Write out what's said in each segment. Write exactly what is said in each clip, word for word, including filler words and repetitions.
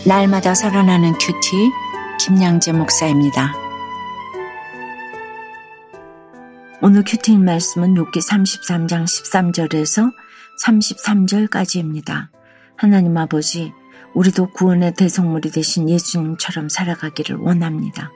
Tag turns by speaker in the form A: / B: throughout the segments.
A: 날마다 살아나는 큐티 김양재 목사입니다. 오늘 큐티인 말씀은 욥기 삼십삼 장 십삼 절에서 삼십삼 절까지입니다. 하나님 아버지, 우리도 구원의 대속물이 되신 예수님처럼 살아가기를 원합니다.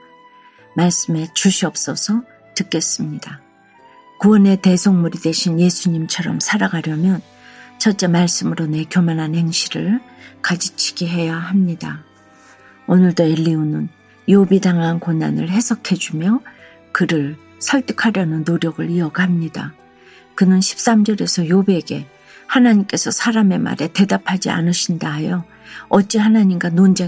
A: 말씀에 주시옵소서. 듣겠습니다. 구원의 대속물이 되신 예수님처럼 살아가려면 첫째, 말씀으로 내 교만한 행실을 가지치게 해야 합니다. 오늘도 엘리후는 욥이 당한 고난을 해석해주며 그를 설득하려는 노력을 이어갑니다. 그는 십삼 절에서 욥에게 하나님께서 사람의 말에 대답하지 않으신다 하여 어찌 하나님과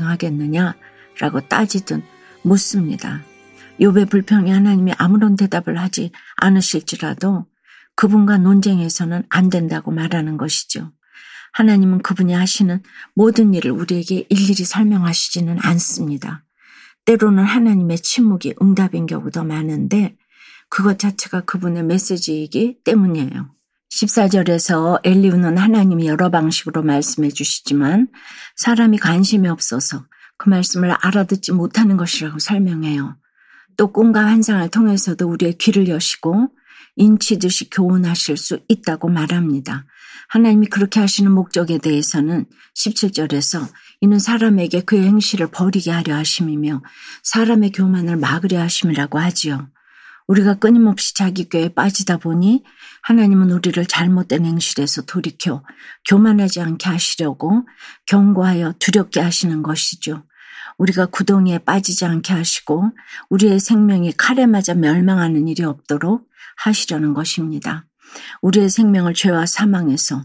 A: 논쟁하겠느냐라고 따지듯 묻습니다. 욥의 불평에 하나님이 아무런 대답을 하지 않으실지라도 그분과 논쟁해서는 안 된다고 말하는 것이죠. 하나님은 그분이 하시는 모든 일을 우리에게 일일이 설명하시지는 않습니다. 때로는 하나님의 침묵이 응답인 경우도 많은데 그것 자체가 그분의 메시지이기 때문이에요. 십사 절에서 엘리후는 하나님이 여러 방식으로 말씀해 주시지만 사람이 관심이 없어서 그 말씀을 알아듣지 못하는 것이라고 설명해요. 또 꿈과 환상을 통해서도 우리의 귀를 여시고 인치듯이 교훈하실 수 있다고 말합니다. 하나님이 그렇게 하시는 목적에 대해서는 십칠 절에서 이는 사람에게 그의 행실을 버리게 하려 하심이며 사람의 교만을 막으려 하심이라고 하지요. 우리가 끊임없이 자기 꾀에 빠지다 보니 하나님은 우리를 잘못된 행실에서 돌이켜 교만하지 않게 하시려고 경고하여 두렵게 하시는 것이죠. 우리가 구덩이에 빠지지 않게 하시고 우리의 생명이 칼에 맞아 멸망하는 일이 없도록 하시려는 것입니다. 우리의 생명을 죄와 사망에서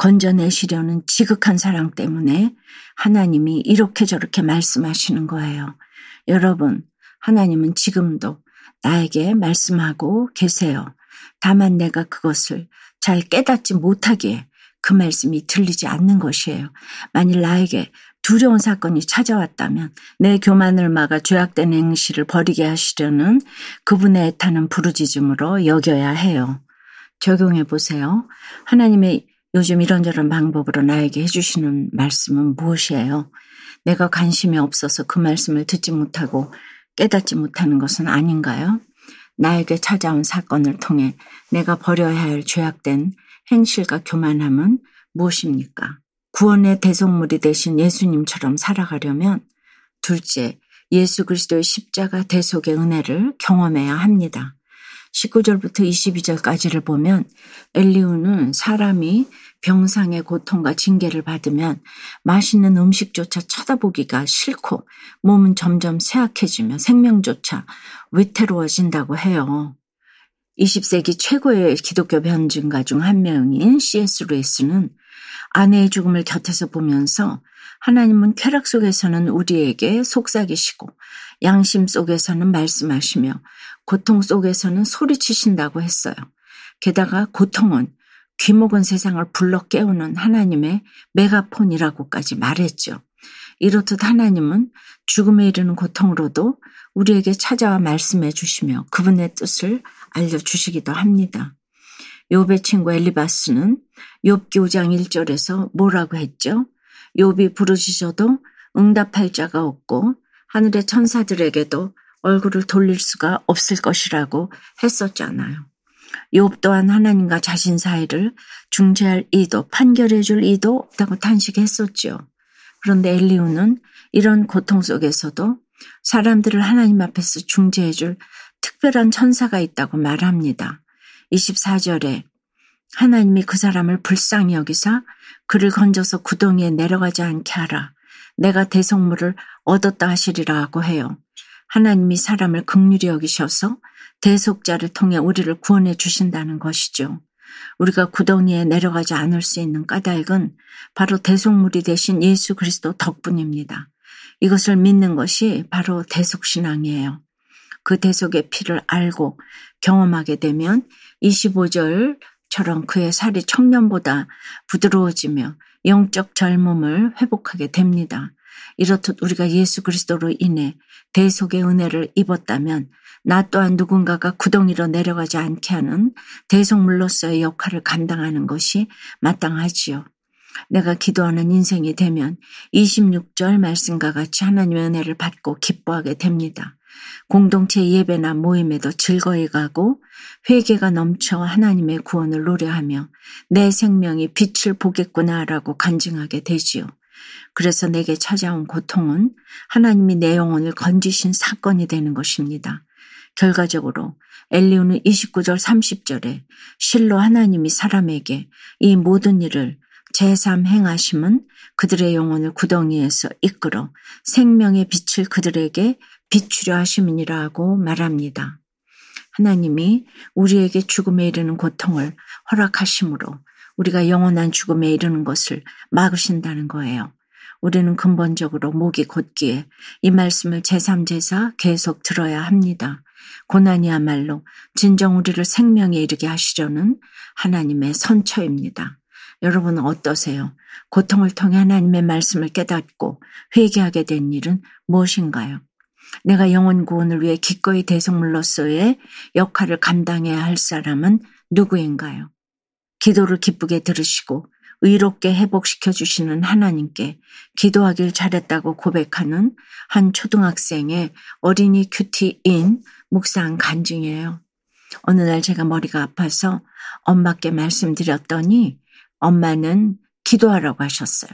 A: 건져내시려는 지극한 사랑 때문에 하나님이 이렇게 저렇게 말씀하시는 거예요. 여러분, 하나님은 지금도 나에게 말씀하고 계세요. 다만 내가 그것을 잘 깨닫지 못하기에 그 말씀이 들리지 않는 것이에요. 만일 나에게 두려운 사건이 찾아왔다면 내 교만을 막아 죄악된 행실을 버리게 하시려는 그분의 애타는 부르짖음으로 여겨야 해요. 적용해 보세요. 하나님의 요즘 이런저런 방법으로 나에게 해주시는 말씀은 무엇이에요? 내가 관심이 없어서 그 말씀을 듣지 못하고 깨닫지 못하는 것은 아닌가요? 나에게 찾아온 사건을 통해 내가 버려야 할 죄악된 행실과 교만함은 무엇입니까? 구원의 대속물이 되신 예수님처럼 살아가려면 둘째, 예수 그리스도의 십자가 대속의 은혜를 경험해야 합니다. 십구 절부터 이십이 절까지를 보면 엘리후는 사람이 병상의 고통과 징계를 받으면 맛있는 음식조차 쳐다보기가 싫고 몸은 점점 쇠약해지며 생명조차 위태로워진다고 해요. 이십 세기 최고의 기독교 변증가 중 한 명인 씨 에스 루이스는 아내의 죽음을 곁에서 보면서 하나님은 쾌락 속에서는 우리에게 속삭이시고 양심 속에서는 말씀하시며 고통 속에서는 소리치신다고 했어요. 게다가 고통은 귀먹은 세상을 불러 깨우는 하나님의 메가폰이라고까지 말했죠. 이렇듯 하나님은 죽음에 이르는 고통으로도 우리에게 찾아와 말씀해 주시며 그분의 뜻을 알려주시기도 합니다. 욥의 친구 엘리바스는 욥기 오 장 일 절에서 뭐라고 했죠? 욥이 부르짖어도 응답할 자가 없고 하늘의 천사들에게도 얼굴을 돌릴 수가 없을 것이라고 했었잖아요. 욥 또한 하나님과 자신 사이를 중재할 이도 판결해 줄 이도 없다고 탄식했었죠. 그런데 엘리후는 이런 고통 속에서도 사람들을 하나님 앞에서 중재해 줄 특별한 천사가 있다고 말합니다. 이십사 절에 하나님이 그 사람을 불쌍히 여기사 그를 건져서 구덩이에 내려가지 않게 하라. 내가 대속물을 얻었다 하시리라 하고 해요. 하나님이 사람을 긍휼히 여기셔서 대속자를 통해 우리를 구원해 주신다는 것이죠. 우리가 구덩이에 내려가지 않을 수 있는 까닭은 바로 대속물이 되신 예수 그리스도 덕분입니다. 이것을 믿는 것이 바로 대속신앙이에요. 그 대속의 피를 알고 경험하게 되면 이십오 절처럼 그의 살이 청년보다 부드러워지며 영적 젊음을 회복하게 됩니다. 이렇듯 우리가 예수 그리스도로 인해 대속의 은혜를 입었다면 나 또한 누군가가 구덩이로 내려가지 않게 하는 대속물로서의 역할을 감당하는 것이 마땅하지요. 내가 기도하는 인생이 되면 이십육 절 말씀과 같이 하나님의 은혜를 받고 기뻐하게 됩니다. 공동체 예배나 모임에도 즐거이 가고 회개가 넘쳐 하나님의 구원을 노래하며 내 생명이 빛을 보겠구나라고 간증하게 되지요. 그래서 내게 찾아온 고통은 하나님이 내 영혼을 건지신 사건이 되는 것입니다. 결과적으로 엘리후는 이십구 절 삼십 절에 실로 하나님이 사람에게 이 모든 일을 제삼 행하심은 그들의 영혼을 구덩이에서 이끌어 생명의 빛을 그들에게 비추려 하심이니라고 말합니다. 하나님이 우리에게 죽음에 이르는 고통을 허락하심으로 우리가 영원한 죽음에 이르는 것을 막으신다는 거예요. 우리는 근본적으로 목이 곧기에 이 말씀을 제삼 제사 계속 들어야 합니다. 고난이야말로 진정 우리를 생명에 이르게 하시려는 하나님의 선처입니다. 여러분은 어떠세요? 고통을 통해 하나님의 말씀을 깨닫고 회개하게 된 일은 무엇인가요? 내가 영혼 구원을 위해 기꺼이 대속물로서의 역할을 감당해야 할 사람은 누구인가요? 기도를 기쁘게 들으시고 의롭게 회복시켜 주시는 하나님께 기도하길 잘했다고 고백하는 한 초등학생의 어린이 큐티인 묵상 간증이에요. 어느 날 제가 머리가 아파서 엄마께 말씀드렸더니 엄마는 기도하라고 하셨어요.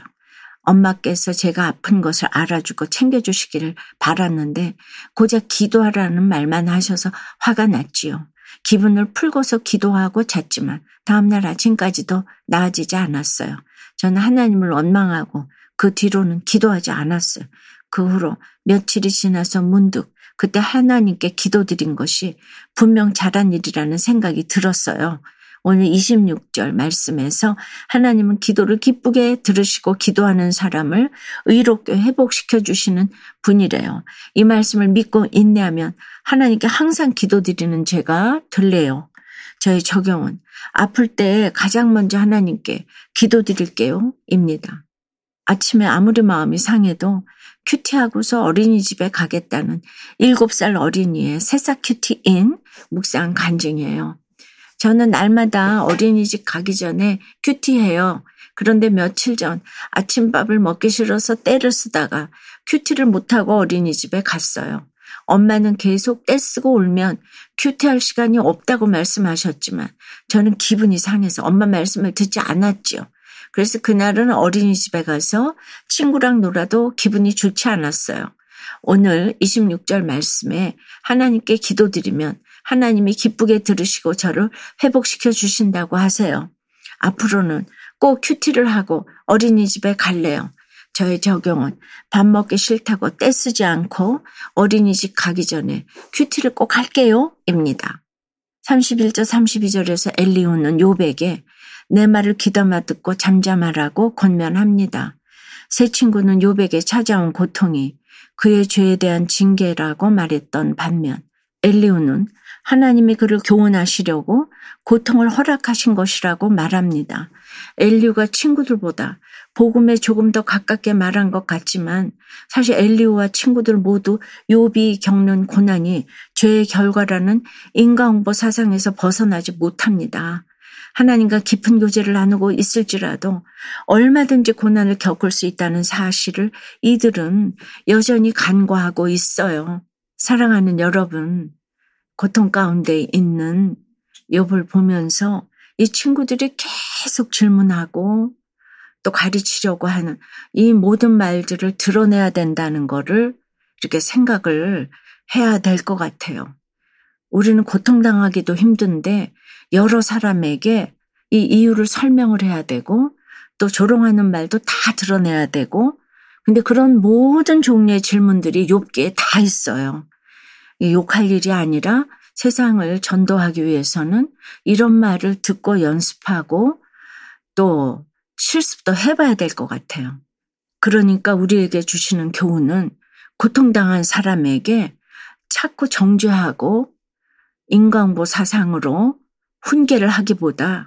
A: 엄마께서 제가 아픈 것을 알아주고 챙겨주시기를 바랐는데 고작 기도하라는 말만 하셔서 화가 났지요. 기분을 풀고서 기도하고 잤지만 다음날 아침까지도 나아지지 않았어요. 저는 하나님을 원망하고 그 뒤로는 기도하지 않았어요. 그 후로 며칠이 지나서 문득 그때 하나님께 기도드린 것이 분명 잘한 일이라는 생각이 들었어요. 오늘 이십육 절 말씀에서 하나님은 기도를 기쁘게 들으시고 기도하는 사람을 의롭게 회복시켜 주시는 분이래요. 이 말씀을 믿고 인내하면 하나님께 항상 기도드리는 제가 될래요. 저의 적용은 아플 때 가장 먼저 하나님께 기도드릴게요 입니다. 아침에 아무리 마음이 상해도 큐티하고서 어린이집에 가겠다는 일곱 살 어린이의 새싹 큐티인 묵상 간증이에요. 저는 날마다 어린이집 가기 전에 큐티해요. 그런데 며칠 전 아침밥을 먹기 싫어서 떼를 쓰다가 큐티를 못하고 어린이집에 갔어요. 엄마는 계속 떼쓰고 울면 큐티할 시간이 없다고 말씀하셨지만 저는 기분이 상해서 엄마 말씀을 듣지 않았지요. 그래서 그날은 어린이집에 가서 친구랑 놀아도 기분이 좋지 않았어요. 오늘 이십육 절 말씀에 하나님께 기도드리면 하나님이 기쁘게 들으시고 저를 회복시켜 주신다고 하세요. 앞으로는 꼭 큐티를 하고 어린이집에 갈래요. 저의 적용은 밥 먹기 싫다고 떼쓰지 않고 어린이집 가기 전에 큐티를 꼭 할게요 입니다. 삼십일 절 삼십이 절에서 엘리후는 욥에게 내 말을 귀담아 듣고 잠잠하라고 권면합니다. 새 친구는 욥에게 찾아온 고통이 그의 죄에 대한 징계라고 말했던 반면 엘리후는 하나님이 그를 교훈하시려고 고통을 허락하신 것이라고 말합니다. 엘리후가 친구들보다 복음에 조금 더 가깝게 말한 것 같지만 사실 엘리후와 친구들 모두 욥이 겪는 고난이 죄의 결과라는 인과응보 사상에서 벗어나지 못합니다. 하나님과 깊은 교제를 나누고 있을지라도 얼마든지 고난을 겪을 수 있다는 사실을 이들은 여전히 간과하고 있어요. 사랑하는 여러분, 고통 가운데 있는 욥을 보면서 이 친구들이 계속 질문하고 또 가르치려고 하는 이 모든 말들을 드러내야 된다는 거를 이렇게 생각을 해야 될 것 같아요. 우리는 고통당하기도 힘든데 여러 사람에게 이 이유를 설명을 해야 되고 또 조롱하는 말도 다 드러내야 되고 근데 그런 모든 종류의 질문들이 욥기에 다 있어요. 욕할 일이 아니라 세상을 전도하기 위해서는 이런 말을 듣고 연습하고 또 실습도 해봐야 될 것 같아요. 그러니까 우리에게 주시는 교훈은 고통당한 사람에게 자꾸 정죄하고 인과응보 사상으로 훈계를 하기보다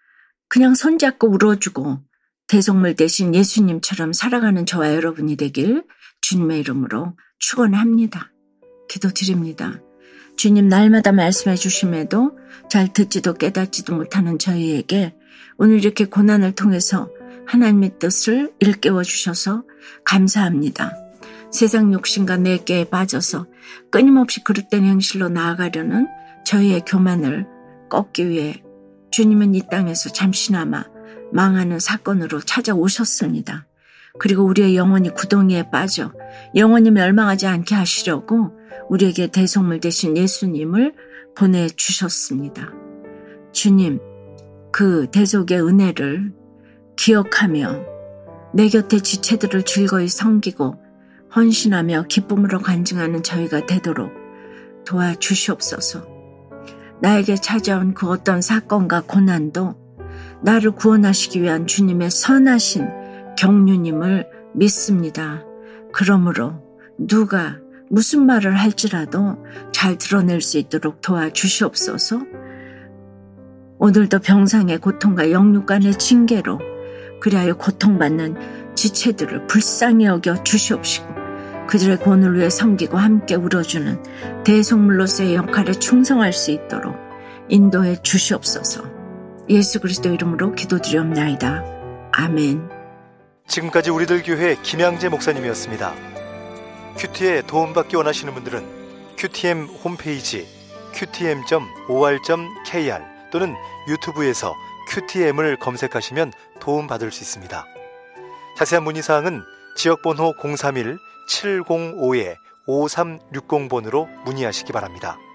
A: 그냥 손잡고 울어주고 대속물 대신 예수님처럼 살아가는 저와 여러분이 되길 주님의 이름으로 축원합니다. 기도드립니다. 주님 날마다 말씀해 주심에도 잘 듣지도 깨닫지도 못하는 저희에게 오늘 이렇게 고난을 통해서 하나님의 뜻을 일깨워 주셔서 감사합니다. 세상 욕심과 내게에 빠져서 끊임없이 그릇된 행실로 나아가려는 저희의 교만을 꺾기 위해 주님은 이 땅에서 잠시나마 망하는 사건으로 찾아오셨습니다. 그리고 우리의 영혼이 구덩이에 빠져 영혼이 멸망하지 않게 하시려고 우리에게 대속물 되신 예수님을 보내주셨습니다. 주님, 그 대속의 은혜를 기억하며 내 곁에 지체들을 즐거이 섬기고 헌신하며 기쁨으로 간증하는 저희가 되도록 도와주시옵소서. 나에게 찾아온 그 어떤 사건과 고난도 나를 구원하시기 위한 주님의 선하신 경륜임을 믿습니다. 그러므로 누가 무슨 말을 할지라도 잘 드러낼 수 있도록 도와주시옵소서. 오늘도 병상의 고통과 영육간의 징계로 그리하여 고통받는 지체들을 불쌍히 여겨 주시옵시고 그들의 구원을 위해 섬기고 함께 울어주는 대속물로서의 역할에 충성할 수 있도록 인도해 주시옵소서. 예수 그리스도 이름으로 기도드리옵나이다. 아멘.
B: 지금까지 우리들 교회 김양재 목사님이었습니다. 큐티에 도움받기 원하시는 분들은 큐티엠 홈페이지 큐티엠 닷 오알 닷 케이알 또는 유튜브에서 큐티엠을 검색하시면 도움받을 수 있습니다. 자세한 문의사항은 지역번호 공삼일 칠공오 오삼육공 번으로 문의하시기 바랍니다.